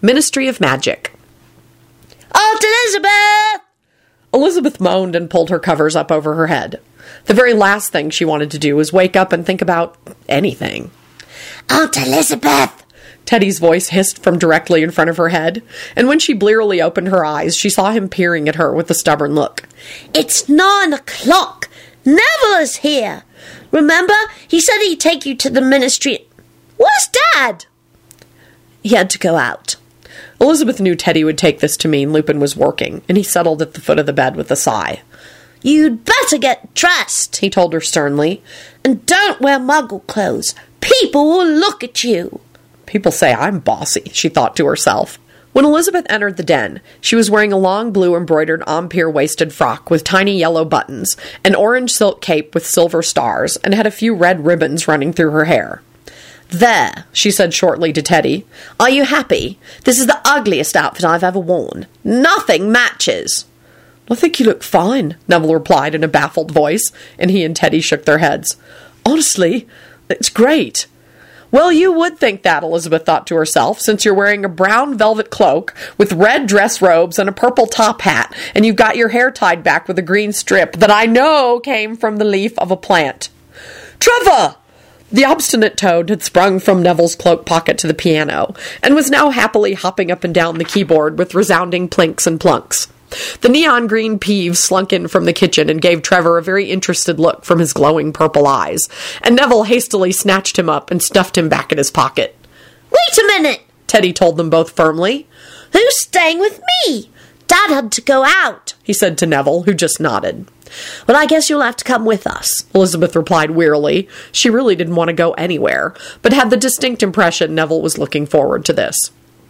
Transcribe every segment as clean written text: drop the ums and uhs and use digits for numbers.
Ministry of Magic. Aunt Elizabeth! Elizabeth moaned and pulled her covers up over her head. The very last thing she wanted to do was wake up and think about anything. Aunt Elizabeth! Teddy's voice hissed from directly in front of her head, and when she blearily opened her eyes, she saw him peering at her with a stubborn look. It's 9 o'clock. Neville is here. Remember, he said he'd take you to the ministry. Where's Dad? He had to go out. Elizabeth knew Teddy would take this to mean Lupin was working, and he settled at the foot of the bed with a sigh. You'd better get dressed, he told her sternly, and don't wear muggle clothes. People will look at you. People say I'm bossy, she thought to herself. When Elizabeth entered the den, she was wearing a long blue embroidered Empire-waisted frock with tiny yellow buttons, an orange silk cape with silver stars, and had a few red ribbons running through her hair. There, she said shortly to Teddy. Are you happy? This is the ugliest outfit I've ever worn. Nothing matches. I think you look fine, Neville replied in a baffled voice, and he and Teddy shook their heads. Honestly, it's great. Well, you would think that, Elizabeth thought to herself, since you're wearing a brown velvet cloak with red dress robes and a purple top hat, and you've got your hair tied back with a green strip that I know came from the leaf of a plant. Trevor! The obstinate Toad had sprung from Neville's cloak pocket to the piano, and was now happily hopping up and down the keyboard with resounding plinks and plunks. The neon green Peeves slunk in from the kitchen and gave Trevor a very interested look from his glowing purple eyes, and Neville hastily snatched him up and stuffed him back in his pocket. Wait a minute, Teddy told them both firmly. Who's staying with me? Dad had to go out, he said to Neville, who just nodded. Well, I guess you'll have to come with us, Elizabeth replied wearily. She really didn't want to go anywhere, but had the distinct impression Neville was looking forward to this.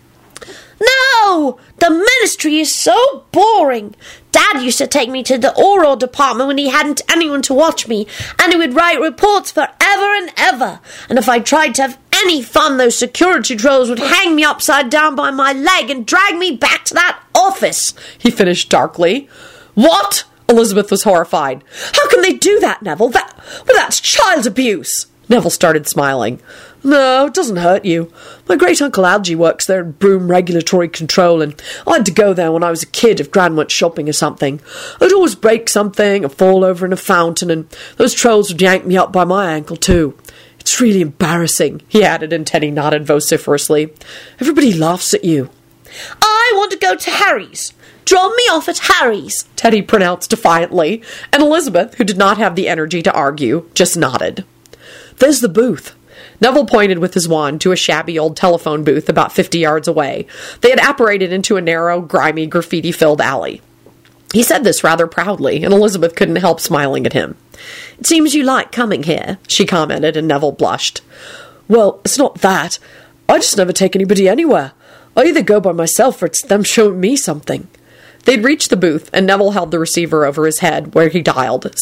No! The ministry is so boring. Dad used to take me to the oral department when he hadn't anyone to watch me, and he would write reports forever and ever. And if I tried to have any fun, those security trolls would hang me upside down by my leg and drag me back to that office, he finished darkly. What? Elizabeth was horrified. How can they do that, Neville? That's child abuse. Neville started smiling. No, it doesn't hurt you. My great-uncle Algy works there in Broom Regulatory Control, and I had to go there when I was a kid if Gran went shopping or something. I'd always break something or fall over in a fountain, and those trolls would yank me up by my ankle, too. It's really embarrassing, he added, and Teddy nodded vociferously. Everybody laughs at you. I want to go to Harry's. Drop me off at Harry's, Teddy pronounced defiantly, and Elizabeth, who did not have the energy to argue, just nodded. There's the booth. Neville pointed with his wand to a shabby old telephone booth about 50 yards away. They had apparated into a narrow, grimy, graffiti-filled alley. He said this rather proudly, and Elizabeth couldn't help smiling at him. It seems you like coming here, she commented, and Neville blushed. Well, it's not that. I just never take anybody anywhere. I either go by myself or it's them showing me something. They'd reached the booth, and Neville held the receiver over his head, where he dialed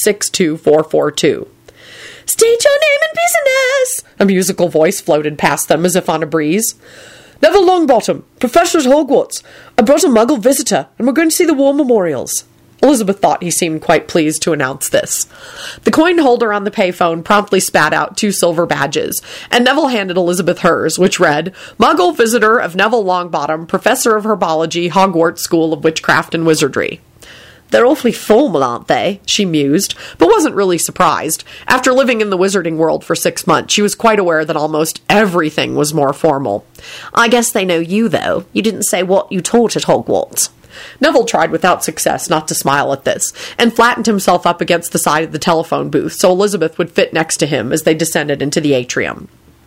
62442. State your name and business! A musical voice floated past them as if on a breeze. Neville Longbottom, professor at Hogwarts. I brought a Muggle visitor, and we're going to see the war memorials. Elizabeth thought he seemed quite pleased to announce this. The coin holder on the payphone promptly spat out 2 silver badges, and Neville handed Elizabeth hers, which read, Muggle visitor of Neville Longbottom, professor of herbology, Hogwarts School of Witchcraft and Wizardry. They're awfully formal, aren't they? She mused, but wasn't really surprised. After living in the wizarding world for 6 months, she was quite aware that almost everything was more formal. I guess they know you, though. You didn't say what you taught at Hogwarts. Neville tried without success not to smile at this, and flattened himself up against the side of the telephone booth so Elizabeth would fit next to him as they descended into the atrium.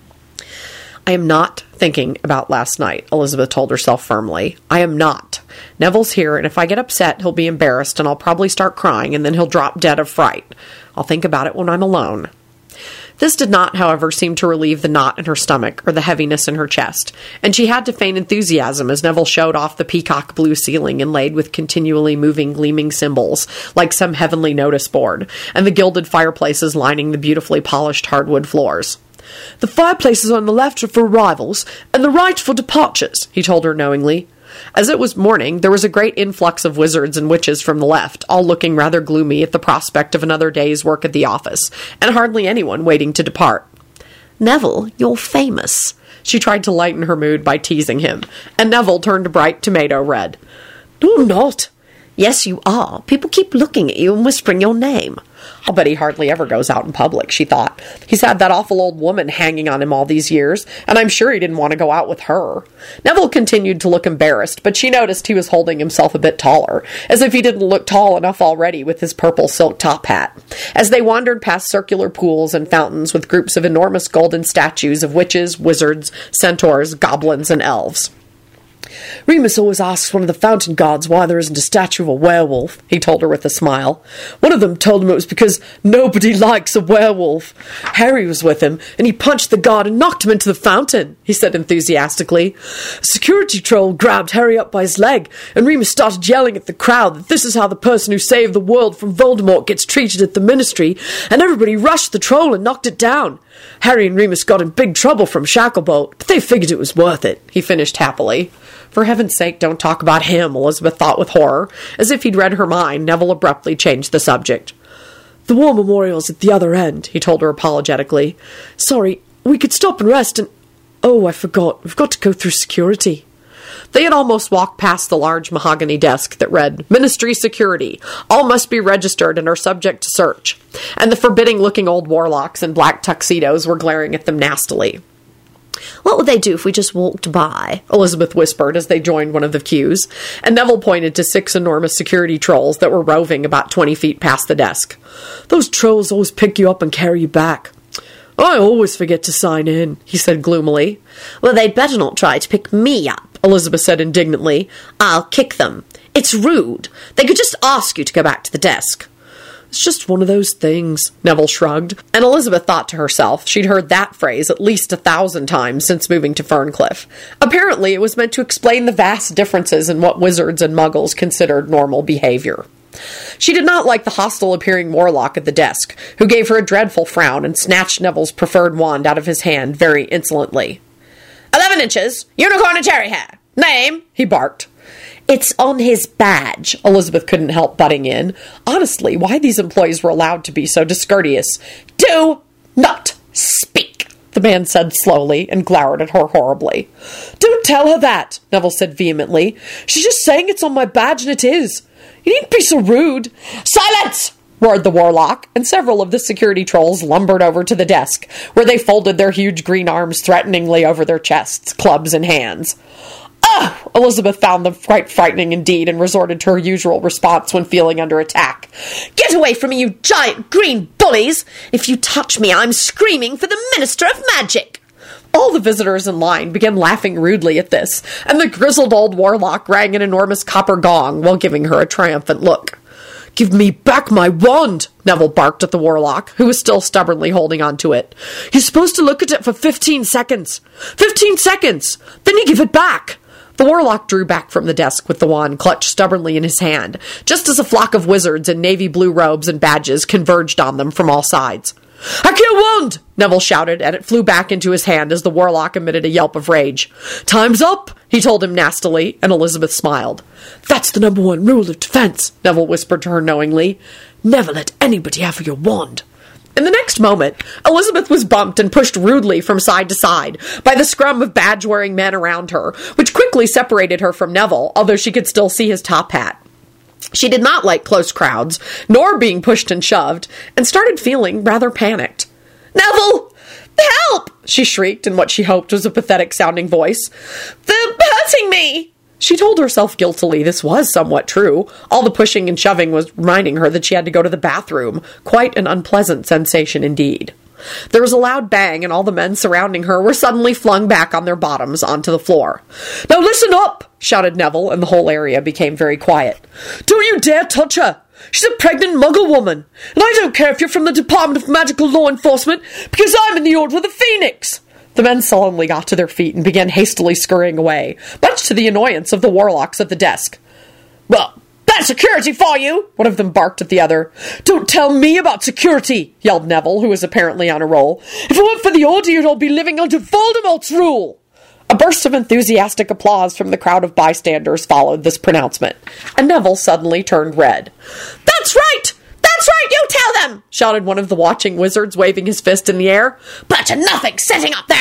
I am not thinking about last night, Elizabeth told herself firmly. I am not. Neville's here, and if I get upset, he'll be embarrassed, and I'll probably start crying, and then he'll drop dead of fright. I'll think about it when I'm alone. This did not, however, seem to relieve the knot in her stomach or the heaviness in her chest, and she had to feign enthusiasm as Neville showed off the peacock blue ceiling inlaid with continually moving gleaming symbols, like some heavenly notice board, and the gilded fireplaces lining the beautifully polished hardwood floors. The fireplaces on the left are for arrivals, and the right for departures, he told her knowingly. As it was morning, there was a great influx of wizards and witches from the left, all looking rather gloomy at the prospect of another day's work at the office, and hardly anyone waiting to depart. Neville, you're famous, She tried to lighten her mood by teasing him, and Neville turned bright tomato red. No, I'm not. Yes, you are. People keep looking at you and whispering your name. I'll bet he hardly ever goes out in public, she thought. He's had that awful old woman hanging on him all these years, and I'm sure he didn't want to go out with her. Neville continued to look embarrassed, but she noticed he was holding himself a bit taller, as if he didn't look tall enough already with his purple silk top hat. As they wandered past circular pools and fountains with groups of enormous golden statues of witches, wizards, centaurs, goblins, and elves. Remus always asks one of the fountain gods why there isn't a statue of a werewolf, he told her with a smile. One of them told him it was because nobody likes a werewolf. Harry was with him, and he punched the god and knocked him into the fountain, he said enthusiastically. A security troll grabbed Harry up by his leg, and Remus started yelling at the crowd that this is how the person who saved the world from Voldemort gets treated at the Ministry, and everybody rushed the troll and knocked it down. Harry and Remus got in big trouble from Shacklebolt, but they figured it was worth it, he finished happily. For heaven's sake, don't talk about him, Elizabeth thought with horror. As if he'd read her mind, Neville abruptly changed the subject. The war memorial's at the other end, he told her apologetically. Sorry, we could stop and rest and... Oh, I forgot. We've got to go through security. They had almost walked past the large mahogany desk that read, Ministry Security. All must be registered and are subject to search. And the forbidding-looking old warlocks in black tuxedos were glaring at them nastily. What would they do if we just walked by? Elizabeth whispered as they joined one of the queues, and Neville pointed to 6 enormous security trolls that were roving about 20 feet past the desk. Those trolls always pick you up and carry you back. I always forget to sign in, he said gloomily. Well, they'd better not try to pick me up, Elizabeth said indignantly. I'll kick them. It's rude. They could just ask you to go back to the desk. It's just one of those things, Neville shrugged, and Elizabeth thought to herself she'd heard that phrase at least 1,000 times since moving to Ferncliff. Apparently it was meant to explain the vast differences in what wizards and muggles considered normal behavior. She did not like the hostile-appearing warlock at the desk, who gave her a dreadful frown and snatched Neville's preferred wand out of his hand very insolently. 11 inches, unicorn and cherry hair. Name, he barked. It's on his badge, Elizabeth couldn't help butting in. Honestly, why these employees were allowed to be so discourteous. Do not speak, the man said slowly and glowered at her horribly. Don't tell her that, Neville said vehemently. She's just saying it's on my badge and it is. You needn't be so rude. Silence! Roared the warlock, and several of the security trolls lumbered over to the desk, where they folded their huge green arms threateningly over their chests, clubs in hands. Oh! Elizabeth found them quite frightening indeed and resorted to her usual response when feeling under attack. Get away from me, you giant green bullies! If you touch me, I'm screaming for the Minister of Magic! All the visitors in line began laughing rudely at this, and the grizzled old warlock rang an enormous copper gong while giving her a triumphant look. Give me back my wand, Neville barked at the warlock, who was still stubbornly holding on to it. You're supposed to look at it for 15 seconds. 15 seconds! Then you give it back! The warlock drew back from the desk with the wand clutched stubbornly in his hand, just as a flock of wizards in navy blue robes and badges converged on them from all sides. I can't wand! Neville shouted, and it flew back into his hand as the warlock emitted a yelp of rage. Time's up, he told him nastily, and Elizabeth smiled. That's the #1 rule of defense, Neville whispered to her knowingly. Never let anybody have your wand. In the next moment, Elizabeth was bumped and pushed rudely from side to side by the scrum of badge-wearing men around her, which quickly separated her from Neville, although she could still see his top hat. She did not like close crowds, nor being pushed and shoved, and started feeling rather panicked. Neville! Help! She shrieked in what she hoped was a pathetic-sounding voice. They're hurting me! She told herself guiltily this was somewhat true. All the pushing and shoving was reminding her that she had to go to the bathroom. Quite an unpleasant sensation indeed. There was a loud bang, and all the men surrounding her were suddenly flung back on their bottoms onto the floor. Now listen up! Shouted Neville, and the whole area became very quiet. Don't you dare touch her! She's a pregnant muggle woman, and I don't care if you're from the Department of Magical Law Enforcement, because I'm in the Order of the Phoenix! The men sullenly got to their feet and began hastily scurrying away, much to the annoyance of the warlocks at the desk. Well, that's security for you! One of them barked at the other. Don't tell me about security! Yelled Neville, who was apparently on a roll. If it weren't for the Order, you'd all be living under Voldemort's rule! A burst of enthusiastic applause from the crowd of bystanders followed this pronouncement, and Neville suddenly turned red. That's right! That's right, you tell them! Shouted one of the watching wizards, waving his fist in the air. But to nothing setting up there at that desk!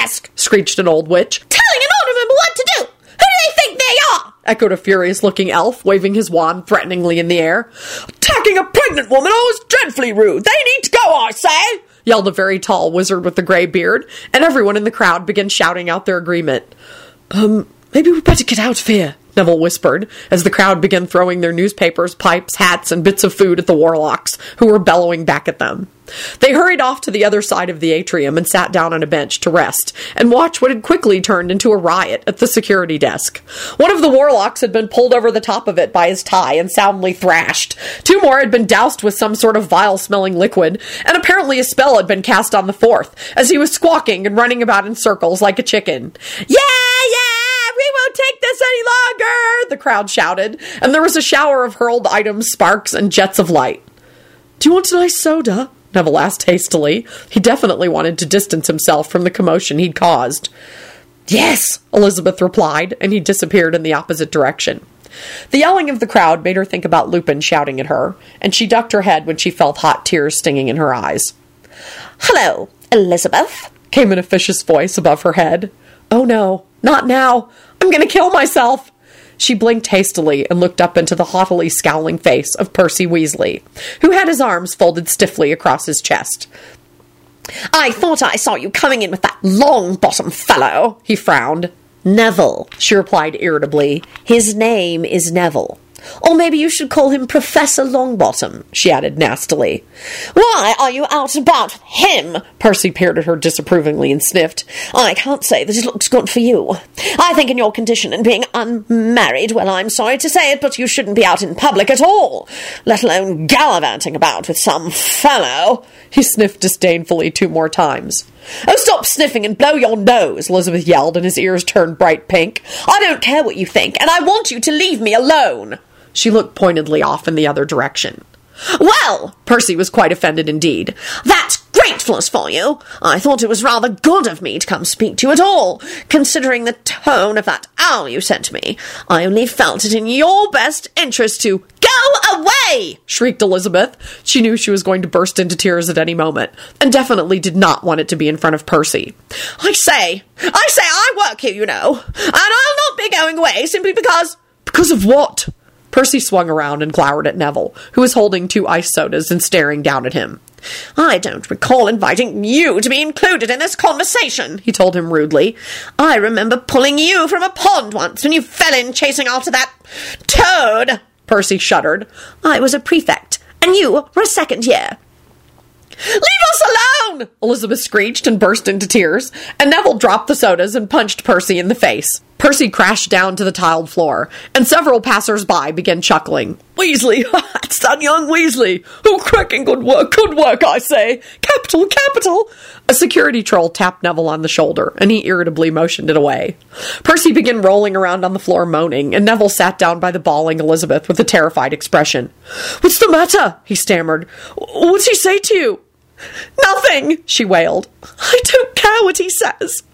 desk, screeched an old witch. telling an order member what to do. Who do they think they are? Echoed a furious-looking elf, waving his wand threateningly in the air. Attacking a pregnant woman! Oh, it's dreadfully rude! They need to go, I say! Yelled a very tall wizard with a grey beard, and everyone in the crowd began shouting out their agreement. Maybe we'd better get out of here, Neville whispered, as the crowd began throwing their newspapers, pipes, hats, and bits of food at the warlocks, who were bellowing back at them. They hurried off to the other side of the atrium and sat down on a bench to rest and watch what had quickly turned into a riot at the security desk. One of the warlocks had been pulled over the top of it by his tie and soundly thrashed. Two more had been doused with some sort of vile-smelling liquid, and apparently a spell had been cast on the fourth, as he was squawking and running about in circles like a chicken. Yeah! We won't take this any longer, the crowd shouted, and there was a shower of hurled items, sparks, and jets of light. Do you want a nice soda? Neville asked hastily. He definitely wanted to distance himself from the commotion he'd caused. Yes, Elizabeth replied, and he disappeared in the opposite direction. The yelling of the crowd made her think about Lupin shouting at her, and she ducked her head when she felt hot tears stinging in her eyes. Hello, Elizabeth, came an officious voice above her head. Oh no, not now. I'm going to kill myself. She blinked hastily and looked up into the haughtily scowling face of Percy Weasley, who had his arms folded stiffly across his chest. I thought I saw you coming in with that long-bottom fellow, he frowned. Neville, she replied irritably. His name is Neville. Or maybe you should call him Professor Longbottom, she added nastily. Why are you out and about with him? Percy peered at her disapprovingly and sniffed. I can't say that it looks good for you. I think in your condition and being unmarried, well, I'm sorry to say it, but you shouldn't be out in public at all, let alone gallivanting about with some fellow. He sniffed disdainfully 2 more times. Oh, stop sniffing and blow your nose, Elizabeth yelled, and his ears turned bright pink. I don't care what you think, and I want you to leave me alone. She looked pointedly off in the other direction. Well, Percy was quite offended indeed. That's gratefulness for you. I thought it was rather good of me to come speak to you at all, considering the tone of that owl you sent me. I only felt it in your best interest to go away, shrieked Elizabeth. She knew she was going to burst into tears at any moment, and definitely did not want it to be in front of Percy. I say, I work here, you know, and I'll not be going away simply because... Because of what? Percy swung around and glowered at Neville, who was holding 2 ice sodas and staring down at him. I don't recall inviting you to be included in this conversation, he told him rudely. I remember pulling you from a pond once when you fell in chasing after that toad. Percy shuddered. I was a prefect, and you were a second year. Leave us alone! Elizabeth screeched and burst into tears, and Neville dropped the sodas and punched Percy in the face. Percy crashed down to the tiled floor, and several passers-by began chuckling. Weasley! It's that young Weasley! Oh, cracking good work, I say! Capital, capital! A security troll tapped Neville on the shoulder, and he irritably motioned it away. Percy began rolling around on the floor moaning, and Neville sat down by the bawling Elizabeth with a terrified expression. What's the matter? He stammered. What's he say to you? Nothing, she wailed. I don't care what he says.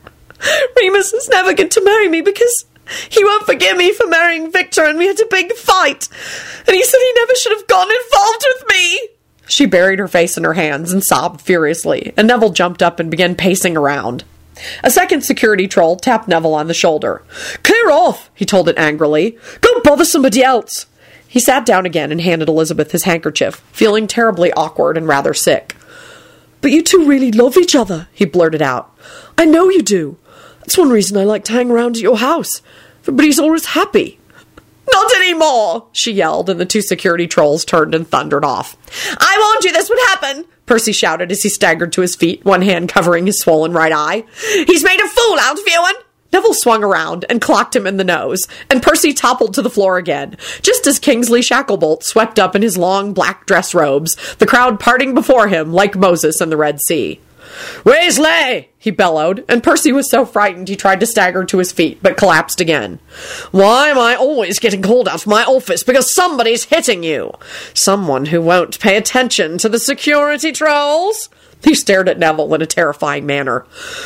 Remus is never going to marry me because he won't forgive me for marrying Victor, and we had a big fight. And he said he never should have gotten involved with me. She buried her face in her hands and sobbed furiously, and Neville jumped up and began pacing around. A second security troll tapped Neville on the shoulder. Clear off, he told it angrily. Go bother somebody else. He sat down again and handed Elizabeth his handkerchief, feeling terribly awkward and rather sick. But you two really love each other, he blurted out. I know you do. That's one reason I like to hang around at your house. Everybody's always happy. Not anymore, she yelled, and the 2 security trolls turned and thundered off. I warned you this would happen, Percy shouted as he staggered to his feet, one hand covering his swollen right eye. He's made a fool out of you, and... Neville swung around and clocked him in the nose, and Percy toppled to the floor again, just as Kingsley Shacklebolt swept up in his long black dress robes, the crowd parting before him like Moses in the Red Sea. Weasley! He bellowed, and Percy was so frightened he tried to stagger to his feet, but collapsed again. Why am I always getting called out from my office because somebody's hitting you? Someone who won't pay attention to the security trolls? He stared at Neville in a terrifying manner.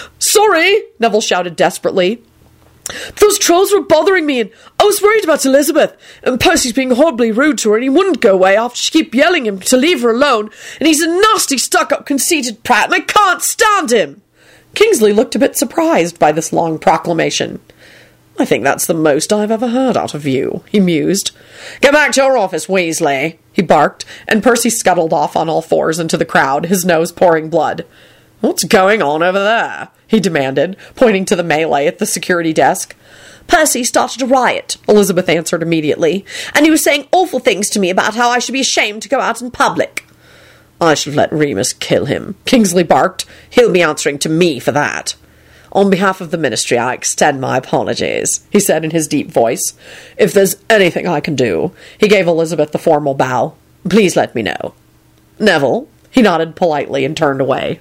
Sorry, Neville shouted desperately. Those trolls were bothering me, and I was worried about Elizabeth, and Percy's being horribly rude to her, and he wouldn't go away after she kept yelling him to leave her alone, and he's a nasty, stuck-up, conceited prat, and I can't stand him. Kingsley looked a bit surprised by this long proclamation. I think that's the most I've ever heard out of you, he mused. Get back to your office, Weasley, he barked, and Percy scuttled off on all fours into the crowd, his nose pouring blood. What's going on over there? He demanded, pointing to the melee at the security desk. Percy started a riot, Elizabeth answered immediately, and he was saying awful things to me about how I should be ashamed to go out in public. I should have let Remus kill him, Kingsley barked. He'll be answering to me for that. On behalf of the Ministry, I extend my apologies, he said in his deep voice. If there's anything I can do, he gave Elizabeth the formal bow. Please let me know. Neville, he nodded politely and turned away.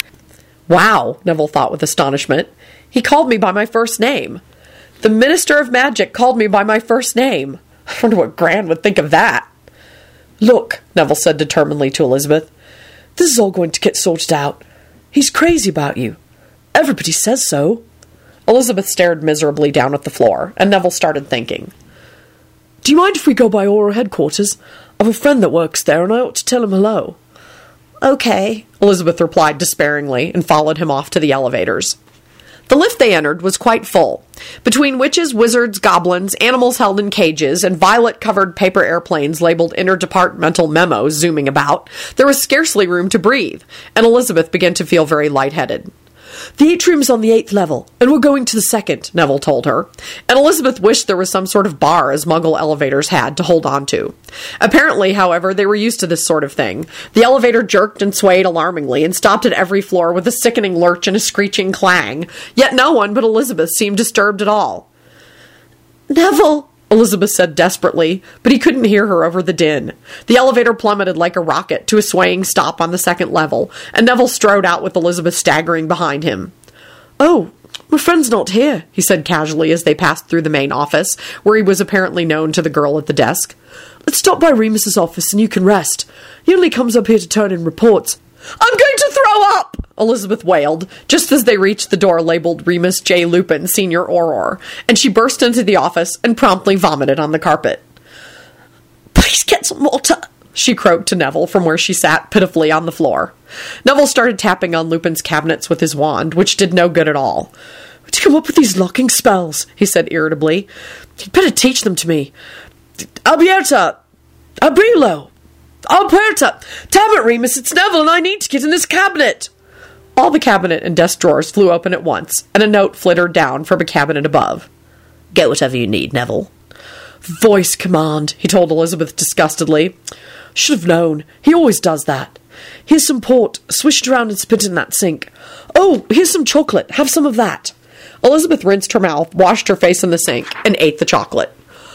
Wow, Neville thought with astonishment. He called me by my first name. The Minister of Magic called me by my first name. I wonder what Gran would think of that. Look, Neville said determinedly to Elizabeth, this is all going to get sorted out. He's crazy about you. Everybody says so. Elizabeth stared miserably down at the floor, and Neville started thinking. Do you mind if we go by Auror headquarters? I've a friend that works there, and I ought to tell him hello. Okay, Elizabeth replied despairingly, and followed him off to the elevators. The lift they entered was quite full. Between witches, wizards, goblins, animals held in cages, and violet-covered paper airplanes labeled interdepartmental memos zooming about, there was scarcely room to breathe, and Elizabeth began to feel very lightheaded. The atrium's on the 8th level, and we're going to the 2nd, Neville told her, and Elizabeth wished there was some sort of bar as Muggle elevators had to hold on to. Apparently, however, they were used to this sort of thing. The elevator jerked and swayed alarmingly and stopped at every floor with a sickening lurch and a screeching clang, yet no one but Elizabeth seemed disturbed at all. Neville, Elizabeth said desperately, but he couldn't hear her over the din. The elevator plummeted like a rocket to a swaying stop on the 2nd level, and Neville strode out with Elizabeth staggering behind him. Oh, my friend's not here, he said casually as they passed through the main office, where he was apparently known to the girl at the desk. Let's stop by Remus's office and you can rest. He only comes up here to turn in reports. I'm going to throw up! Elizabeth wailed, just as they reached the door labeled Remus J. Lupin, Senior Auror, and she burst into the office and promptly vomited on the carpet. Please get some water, she croaked to Neville from where she sat pitifully on the floor. Neville started tapping on Lupin's cabinets with his wand, which did no good at all. Where'd you come up with these locking spells? He said irritably. You'd better teach them to me. Alberta! Abrilo! Alberta! Damn it, Remus, it's Neville and I need to get in this cabinet! All the cabinet and desk drawers flew open at once, and a note flittered down from a cabinet above. Get whatever you need, Neville. Voice command, he told Elizabeth disgustedly. Should have known. He always does that. Here's some port. Swish it around and spit it in that sink. Oh, here's some chocolate. Have some of that. Elizabeth rinsed her mouth, washed her face in the sink, and ate the chocolate.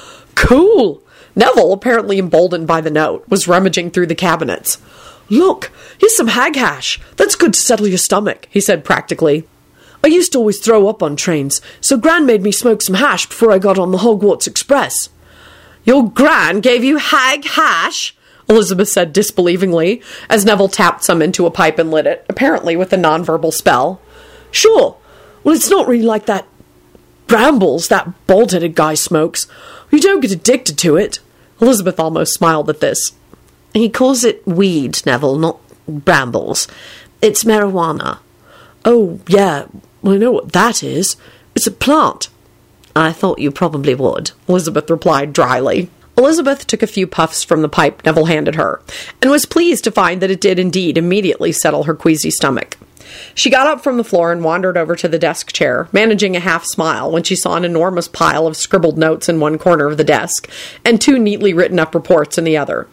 Cool! Neville, apparently emboldened by the note, was rummaging through the cabinets. Look, here's some hag hash. That's good to settle your stomach, he said practically. I used to always throw up on trains, so Gran made me smoke some hash before I got on the Hogwarts Express. Your Gran gave you hag hash? Elizabeth said disbelievingly, as Neville tapped some into a pipe and lit it, apparently with a nonverbal spell. Sure. Well, it's not really like that brambles that bald-headed guy smokes. You don't get addicted to it. Elizabeth almost smiled at this. He calls it weed, Neville, not brambles. It's marijuana. Oh, yeah. Well, I know what that is. It's a plant. I thought you probably would, Elizabeth replied dryly. Elizabeth took a few puffs from the pipe Neville handed her, and was pleased to find that it did indeed immediately settle her queasy stomach. She got up from the floor and wandered over to the desk chair, managing a half-smile when she saw an enormous pile of scribbled notes in one corner of the desk, and 2 neatly written-up reports in the other.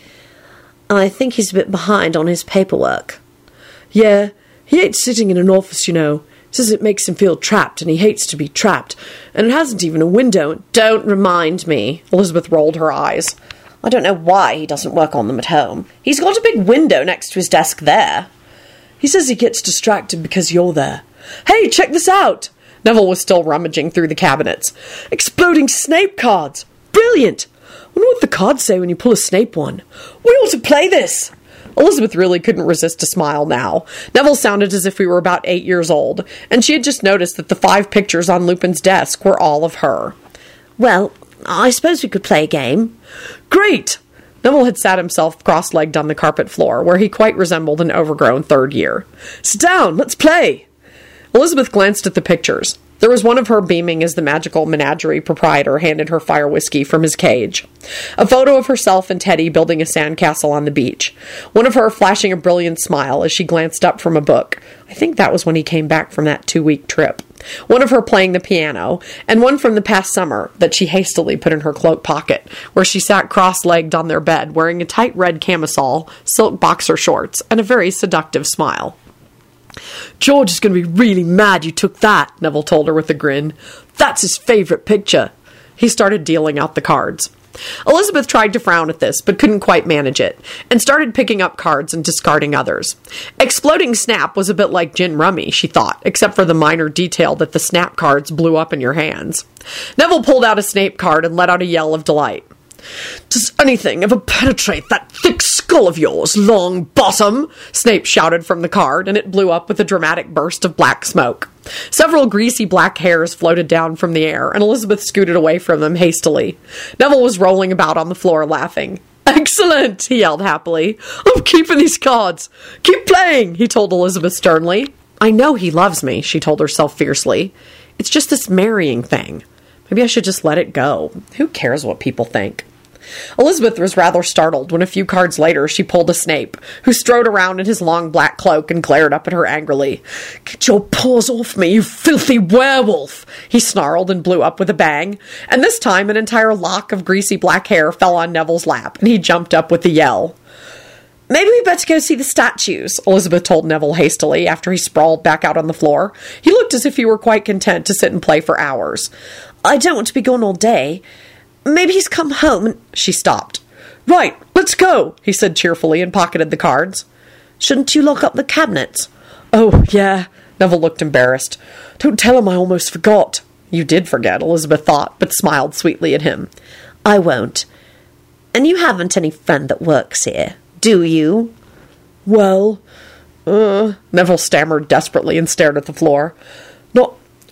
I think he's a bit behind on his paperwork. Yeah, he hates sitting in an office, you know. Says it makes him feel trapped, and he hates to be trapped. And it hasn't even a window. Don't remind me. Elizabeth rolled her eyes. I don't know why he doesn't work on them at home. He's got a big window next to his desk there. He says he gets distracted because you're there. Hey, check this out! Neville was still rummaging through the cabinets. Exploding Snape cards! Brilliant! Wonder what the cards say when you pull a Snape one. We ought to play this! Elizabeth really couldn't resist a smile now. Neville sounded as if he were about 8 years old, and she had just noticed that the 5 pictures on Lupin's desk were all of her. Well, I suppose we could play a game. Great! Neville had sat himself cross-legged on the carpet floor, where he quite resembled an overgrown 3rd year. Sit down, let's play! Elizabeth glanced at the pictures. There was one of her beaming as the magical menagerie proprietor handed her fire whiskey from his cage. A photo of herself and Teddy building a sandcastle on the beach. One of her flashing a brilliant smile as she glanced up from a book. I think that was when he came back from that 2-week trip. One of her playing the piano, and one from the past summer that she hastily put in her cloak pocket, where she sat cross-legged on their bed wearing a tight red camisole, silk boxer shorts, and a very seductive smile. "George is going to be really mad you took that," Neville told her with a grin. "That's his favourite picture." He started dealing out the cards. Elizabeth tried to frown at this, but couldn't quite manage it, and started picking up cards and discarding others. Exploding Snap was a bit like gin rummy, she thought, except for the minor detail that the Snap cards blew up in your hands. Neville pulled out a Snape card and let out a yell of delight. "Does anything ever penetrate that thick skull of yours, Long Bottom?" Snape shouted from the card, and it blew up with a dramatic burst of black smoke. Several greasy black hairs floated down from the air, and Elizabeth scooted away from them hastily. Neville was rolling about on the floor, laughing. "Excellent!" he yelled happily. "I'm keeping these cards. Keep playing," he told Elizabeth sternly. "I know he loves me," she told herself fiercely. "It's just this marrying thing. Maybe I should just let it go. Who cares what people think?" Elizabeth was rather startled when a few cards later she pulled a Snape, who strode around in his long black cloak and glared up at her angrily. "Get your paws off me, you filthy werewolf!" he snarled and blew up with a bang, and this time an entire lock of greasy black hair fell on Neville's lap, and he jumped up with a yell. "Maybe we better go see the statues," Elizabeth told Neville hastily after he sprawled back out on the floor. He looked as if he were quite content to sit and play for hours. "I don't want to be gone all day. Maybe he's come home and—" She stopped. "Right, let's go," he said cheerfully and pocketed the cards. "Shouldn't you lock up the cabinets?" "Oh, yeah." Neville looked embarrassed. "Don't tell him I almost forgot." You did forget, Elizabeth thought, but smiled sweetly at him. "I won't. And you haven't any friend that works here, do you?" "Well, Neville stammered desperately and stared at the floor. Not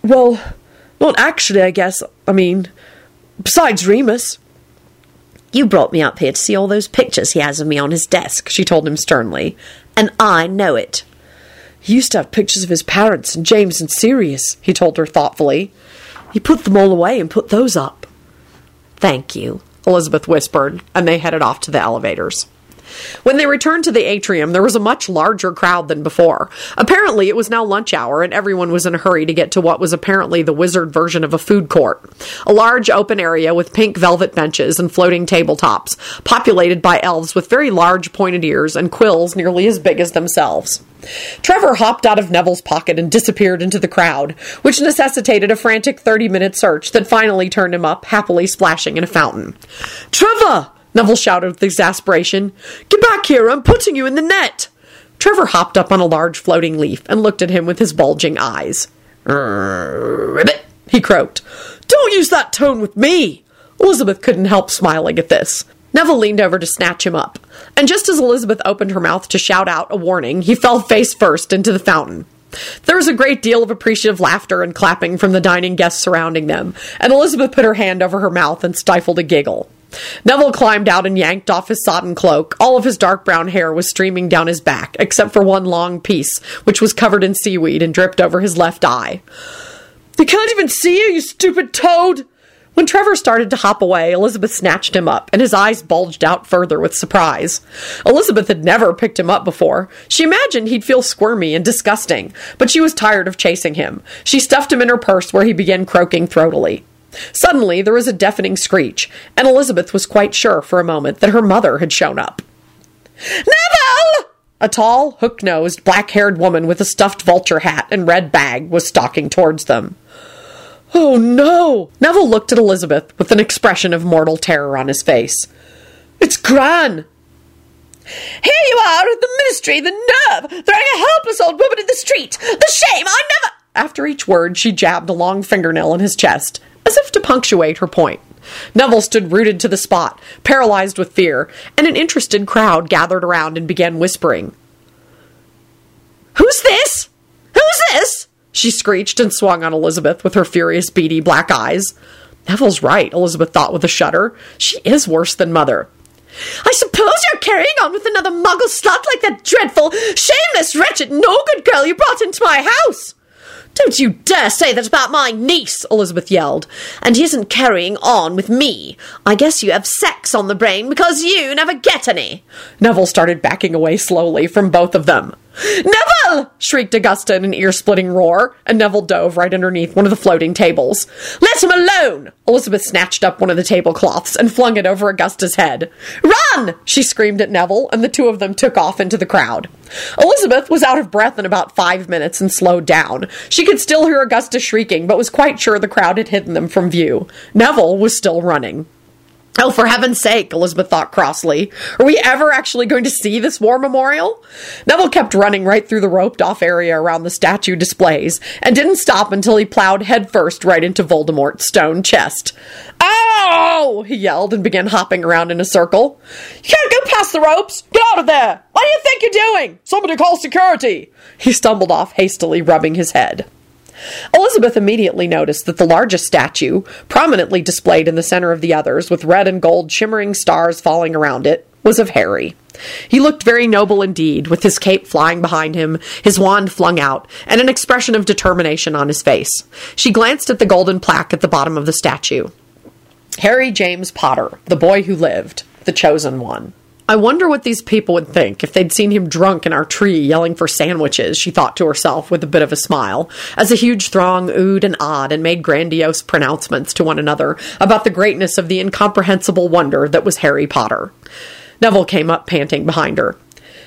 actually, I guess. I mean, besides Remus." "You brought me up here to see all those pictures he has of me on his desk," she told him sternly, "and I know it." "He used to have pictures of his parents and James and Sirius," he told her thoughtfully. "He put them all away and put those up." "Thank you," Elizabeth whispered, and they headed off to the elevators. When they returned to the atrium, there was a much larger crowd than before. Apparently, it was now lunch hour, and everyone was in a hurry to get to what was apparently the wizard version of a food court. A large open area with pink velvet benches and floating tabletops, populated by elves with very large pointed ears and quills nearly as big as themselves. Trevor hopped out of Neville's pocket and disappeared into the crowd, which necessitated a frantic 30-minute search that finally turned him up, happily splashing in a fountain. "Trevor!" Neville shouted with exasperation. "Get back here! I'm putting you in the net!" Trevor hopped up on a large floating leaf and looked at him with his bulging eyes. "Ribbit!" he croaked. "Don't use that tone with me!" Elizabeth couldn't help smiling at this. Neville leaned over to snatch him up, and just as Elizabeth opened her mouth to shout out a warning, he fell face first into the fountain. There was a great deal of appreciative laughter and clapping from the dining guests surrounding them, and Elizabeth put her hand over her mouth and stifled a giggle. Neville climbed out and yanked off his sodden cloak. All of his dark brown hair was streaming down his back, except for one long piece, which was covered in seaweed and dripped over his left eye. "You can't even see you stupid toad!" When Trevor started to hop away, Elizabeth snatched him up, and his eyes bulged out further with surprise. Elizabeth had never picked him up before. She imagined he'd feel squirmy and disgusting, but she was tired of chasing him. She stuffed him in her purse, where he began croaking throatily. Suddenly, there was a deafening screech, and Elizabeth was quite sure for a moment that her mother had shown up. "Neville!" A tall, hook-nosed, black-haired woman with a stuffed vulture hat and red bag was stalking towards them. "Oh, no!" Neville looked at Elizabeth with an expression of mortal terror on his face. "It's Gran!" "Here you are at the ministry, the nerve! Throwing a helpless old woman in the street! The shame! I never—" After each word, she jabbed a long fingernail in his chest, as if to punctuate her point. Neville stood rooted to the spot, paralyzed with fear, and an interested crowd gathered around and began whispering. "Who's this? Who's this?" she screeched and swung on Elizabeth with her furious, beady black eyes. Neville's right, Elizabeth thought with a shudder. She is worse than Mother. "I suppose you're carrying on with another muggle slut like that dreadful, shameless, wretched, no-good girl you brought into my house." Don't you dare say that about my niece, Elizabeth yelled. And he isn't carrying on with me. I guess you have sex on the brain because you never get any. Neville started backing away slowly from both of them. Neville! Shrieked Augusta in an ear-splitting roar, and Neville dove right underneath one of the floating tables. Let him alone! Elizabeth snatched up one of the tablecloths and flung it over Augusta's head. Run! She screamed at Neville, and the two of them took off into the crowd. Elizabeth was out of breath in about 5 minutes and slowed down. She could still hear Augusta shrieking, but was quite sure the crowd had hidden them from view. Neville was still running. Oh, for heaven's sake, Elizabeth thought crossly. Are we ever actually going to see this war memorial? Neville kept running right through the roped-off area around the statue displays, and didn't stop until he plowed headfirst right into Voldemort's stone chest. "Ow!" he yelled and began hopping around in a circle. "You can't go past the ropes! Get out of there! What do you think you're doing? Somebody call security!" He stumbled off hastily, rubbing his head. Elizabeth immediately noticed that the largest statue, prominently displayed in the center of the others, with red and gold shimmering stars falling around it, was of Harry. He looked very noble indeed, with his cape flying behind him, his wand flung out, and an expression of determination on his face. She glanced at the golden plaque at the bottom of the statue. Harry James Potter, the boy who lived, the chosen one. I wonder what these people would think if they'd seen him drunk in our tree yelling for sandwiches, she thought to herself with a bit of a smile, as a huge throng oohed and awed and made grandiose pronouncements to one another about the greatness of the incomprehensible wonder that was Harry Potter. Neville came up panting behind her.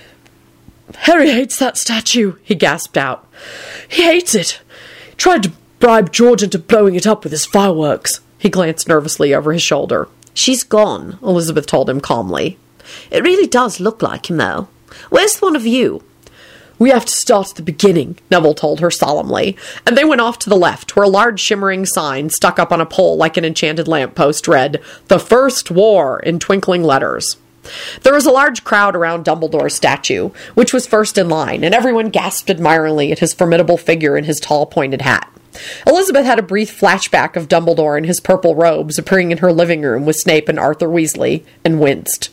"Harry hates that statue," he gasped out. "He hates it. He tried to bribe George into blowing it up with his fireworks." He glanced nervously over his shoulder. "She's gone," Elizabeth told him calmly. "It really does look like him, though. Where's the one of you?" "We have to start at the beginning," Neville told her solemnly, and they went off to the left, where a large shimmering sign stuck up on a pole like an enchanted lamppost read, "The First War," in twinkling letters. There was a large crowd around Dumbledore's statue, which was first in line, and everyone gasped admiringly at his formidable figure in his tall pointed hat. Elizabeth had a brief flashback of Dumbledore in his purple robes appearing in her living room with Snape and Arthur Weasley, and winced.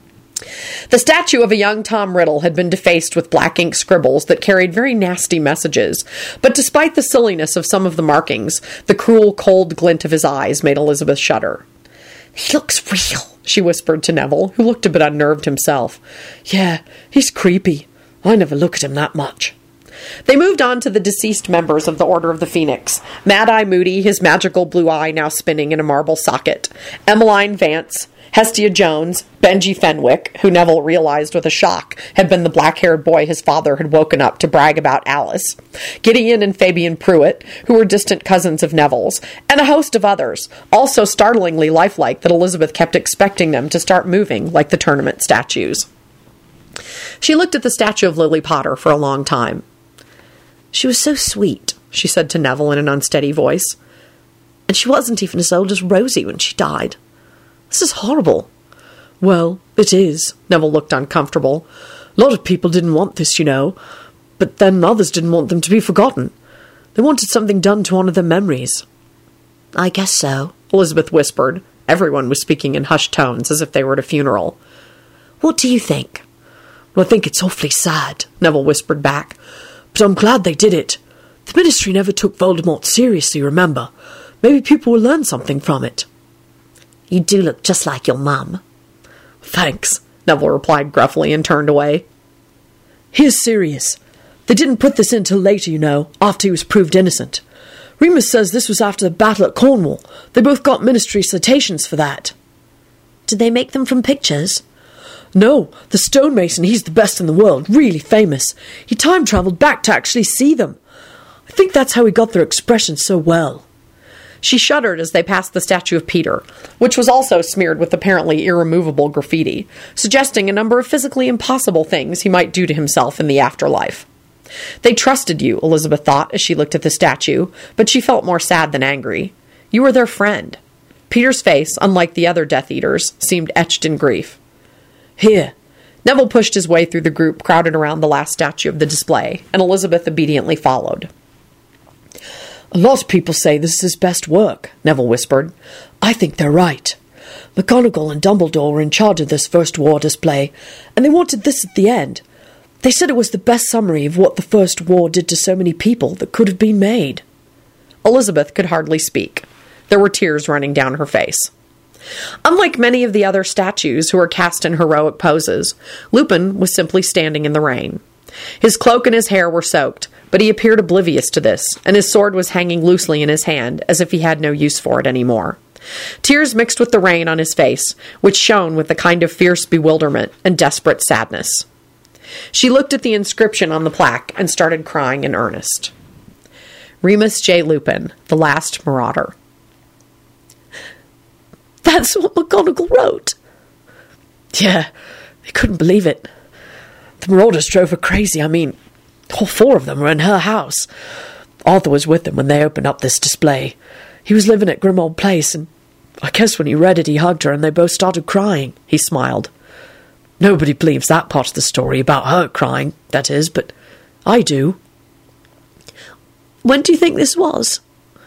The statue of a young Tom Riddle had been defaced with black ink scribbles that carried very nasty messages, but despite the silliness of some of the markings, the cruel, cold glint of his eyes made Elizabeth shudder. "He looks real," she whispered to Neville, who looked a bit unnerved himself. "Yeah, he's creepy. I never look at him that much." They moved on to the deceased members of the Order of the Phoenix. Mad-Eye Moody, his magical blue eye now spinning in a marble socket. Emmeline Vance, Hestia Jones, Benji Fenwick, who Neville realized with a shock had been the black-haired boy his father had woken up to brag about Alice. Gideon and Fabian Pruitt, who were distant cousins of Neville's, and a host of others, all so startlingly lifelike that Elizabeth kept expecting them to start moving like the tournament statues. She looked at the statue of Lily Potter for a long time. "She was so sweet," she said to Neville in an unsteady voice. "And she wasn't even as old as Rosie when she died. This is horrible." "Well, it is." Neville looked uncomfortable. "A lot of people didn't want this, you know. But then others didn't want them to be forgotten. They wanted something done to honor their memories." "I guess so," Elizabeth whispered. Everyone was speaking in hushed tones, as if they were at a funeral. "What do you think?" "Well, I think it's awfully sad," Neville whispered back. "But I'm glad they did it. The Ministry never took Voldemort seriously, remember? Maybe people will learn something from it." "You do look just like your mum." "Thanks," Neville replied gruffly and turned away. "Here's Sirius. They didn't put this in till later, you know, after he was proved innocent. Remus says this was after the battle at Cornwall. They both got Ministry citations for that." "Did they make them from pictures?" "No, the stonemason, he's the best in the world, really famous. He time-travelled back to actually see them. I think that's how he got their expressions so well." She shuddered as they passed the statue of Peter, which was also smeared with apparently irremovable graffiti, suggesting a number of physically impossible things he might do to himself in the afterlife. They trusted you, Elizabeth thought as she looked at the statue, but she felt more sad than angry. You were their friend. Peter's face, unlike the other Death Eaters, seemed etched in grief. "Here." Neville pushed his way through the group crowded around the last statue of the display, and Elizabeth obediently followed. "A lot of people say this is his best work," Neville whispered. "I think they're right. McGonagall and Dumbledore were in charge of this First War display, and they wanted this at the end. They said it was the best summary of what the First War did to so many people that could have been made. Elizabeth could hardly speak. There were tears running down her face. Unlike many of the other statues who were cast in heroic poses, Lupin was simply standing in the rain. His cloak and his hair were soaked, but he appeared oblivious to this, and his sword was hanging loosely in his hand, as if he had no use for it any more. Tears mixed with the rain on his face, which shone with a kind of fierce bewilderment and desperate sadness. She looked at the inscription on the plaque and started crying in earnest. Remus J. Lupin, the Last Marauder. That's what McGonagall wrote. Yeah, they couldn't believe it. The marauders drove her crazy. I mean, all 4 of them were in her house. Arthur was with them when they opened up this display. He was living at Grimmauld Place, and I guess when he read it, he hugged her, and they both started crying. He smiled. Nobody believes that part of the story about her crying, that is, but I do. When do you think this was?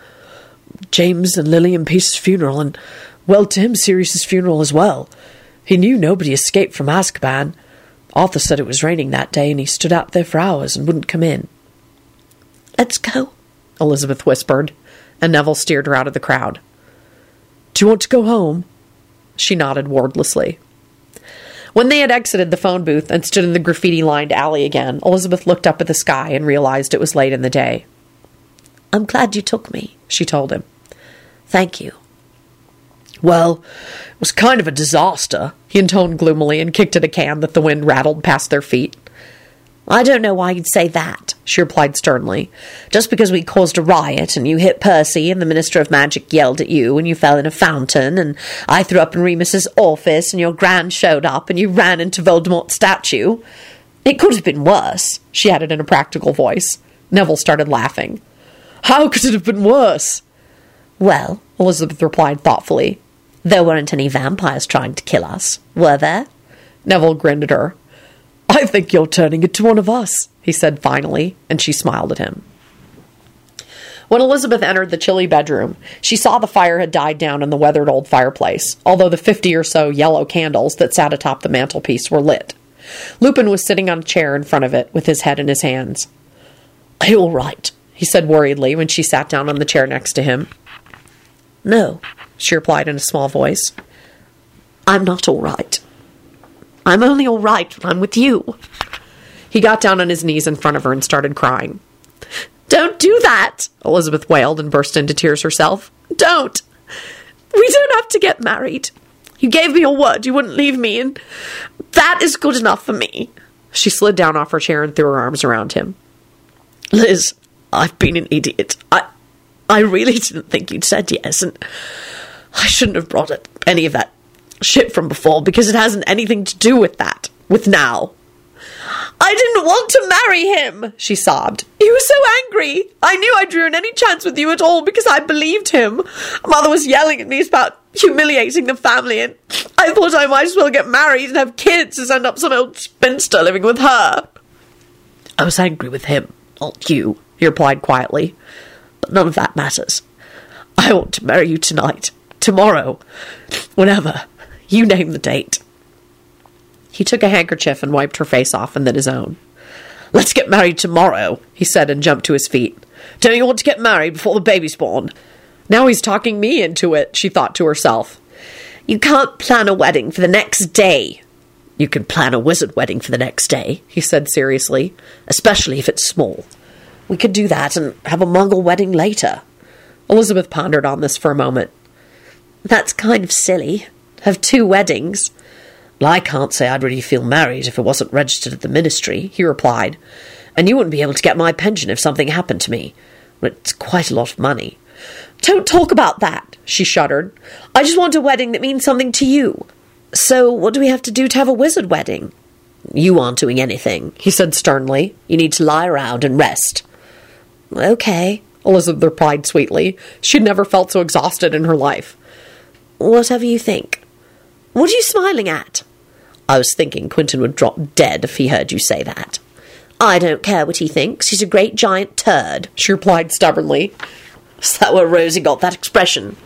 James and Lily and Peter's funeral, and, well, Tim Sirius's funeral as well. He knew nobody escaped from Azkaban. Arthur said it was raining that day, and he stood out there for hours and wouldn't come in. Let's go, Elizabeth whispered, and Neville steered her out of the crowd. Do you want to go home? She nodded wordlessly. When they had exited the phone booth and stood in the graffiti-lined alley again, Elizabeth looked up at the sky and realized it was late in the day. I'm glad you took me, she told him. Thank you. Well, it was kind of a disaster, he intoned gloomily and kicked at a can that the wind rattled past their feet. I don't know why you'd say that, she replied sternly. Just because we caused a riot and you hit Percy and the Minister of Magic yelled at you and you fell in a fountain and I threw up in Remus's office and your Gran showed up and you ran into Voldemort's statue. It could have been worse, she added in a practical voice. Neville started laughing. How could it have been worse? Well, Elizabeth replied thoughtfully, there weren't any vampires trying to kill us, were there? Neville grinned at her. I think you're turning into one of us, he said finally, and she smiled at him. When Elizabeth entered the chilly bedroom, she saw the fire had died down in the weathered old fireplace, although the 50 or so yellow candles that sat atop the mantelpiece were lit. Lupin was sitting on a chair in front of it, with his head in his hands. Are you all right? He said worriedly when she sat down on the chair next to him. No, she replied in a small voice. I'm not all right. I'm only all right when I'm with you. He got down on his knees in front of her and started crying. Don't do that, Elizabeth wailed and burst into tears herself. Don't. We don't have to get married. You gave me your word you wouldn't leave me, and that is good enough for me. She slid down off her chair and threw her arms around him. Liz, I've been an idiot. I really didn't think you'd said yes, and I shouldn't have brought up any of that shit from before, because it hasn't anything to do with that, with now. I didn't want to marry him, she sobbed. He was so angry. I knew I'd ruin any chance with you at all because I believed him. Mother was yelling at me about humiliating the family, and I thought I might as well get married and have kids as end up some old spinster living with her. I was angry with him, not you, he replied quietly. But none of that matters. I want to marry you tonight, tomorrow, whenever. You name the date. He took a handkerchief and wiped her face off and then his own. Let's get married tomorrow, he said and jumped to his feet. Don't you want to get married before the baby's born? Now he's talking me into it, she thought to herself. You can't plan a wedding for the next day. You can plan a wizard wedding for the next day, he said seriously, especially if it's small. We could do that and have a Muggle wedding later. Elizabeth pondered on this for a moment. That's kind of silly. Have 2 weddings. Well, I can't say I'd really feel married if it wasn't registered at the ministry, he replied. And you wouldn't be able to get my pension if something happened to me. It's quite a lot of money. Don't talk about that, she shuddered. I just want a wedding that means something to you. So what do we have to do to have a wizard wedding? You aren't doing anything, he said sternly. You need to lie around and rest. Okay, Elizabeth replied sweetly. She'd never felt so exhausted in her life. Whatever you think. What are you smiling at? I was thinking Quentin would drop dead if he heard you say that. I don't care what he thinks. He's a great giant turd, she replied stubbornly. Is that where Rosie got that expression?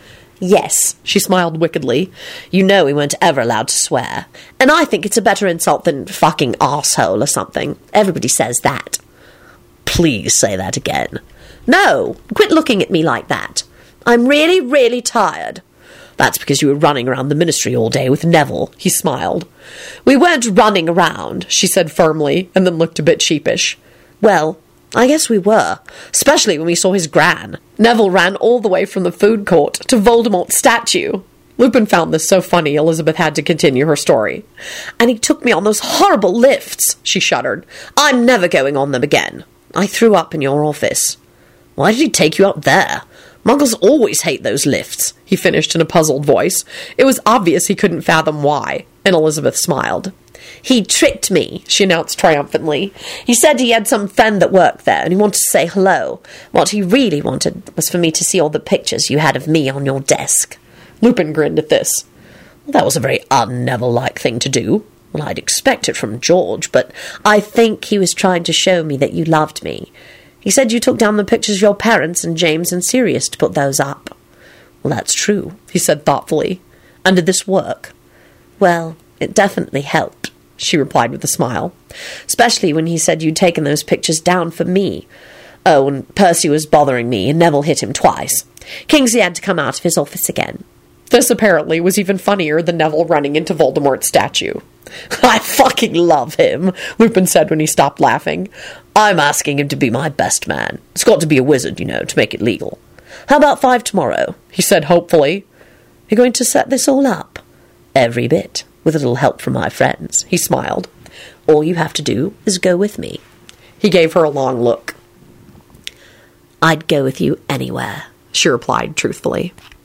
Yes, she smiled wickedly. You know we weren't ever allowed to swear. And I think it's a better insult than fucking arsehole or something. Everybody says that. Please say that again. No, quit looking at me like that. I'm really, really tired. That's because you were running around the ministry all day with Neville, he smiled. We weren't running around, she said firmly, and then looked a bit sheepish. Well, I guess we were, especially when we saw his gran. Neville ran all the way from the food court to Voldemort's statue. Lupin found this so funny Elizabeth had to continue her story. And he took me on those horrible lifts, she shuddered. I'm never going on them again. I threw up in your office. Why did he take you up there? Muggles always hate those lifts, he finished in a puzzled voice. It was obvious he couldn't fathom why, and Elizabeth smiled. He tricked me, she announced triumphantly. He said he had some friend that worked there, and he wanted to say hello. What he really wanted was for me to see all the pictures you had of me on your desk. Lupin grinned at this. Well, that was a very un-Neville-like thing to do. Well, I'd expect it from George, but I think he was trying to show me that you loved me. He said you took down the pictures of your parents and James and Sirius to put those up. Well, that's true, he said thoughtfully. And did this work? Well, it definitely helped, she replied with a smile. Especially when he said you'd taken those pictures down for me. Oh, and Percy was bothering me and Neville hit him twice. Kingsley had to come out of his office again. This apparently was even funnier than Neville running into Voldemort's statue. I fucking love him, Lupin said when he stopped laughing. I'm asking him to be my best man. It's got to be a wizard, you know, to make it legal. How about 5 tomorrow? He said hopefully. You're going to set this all up? Every bit, with a little help from my friends, he smiled. All you have to do is go with me. He gave her a long look. I'd go with you anywhere, she replied truthfully.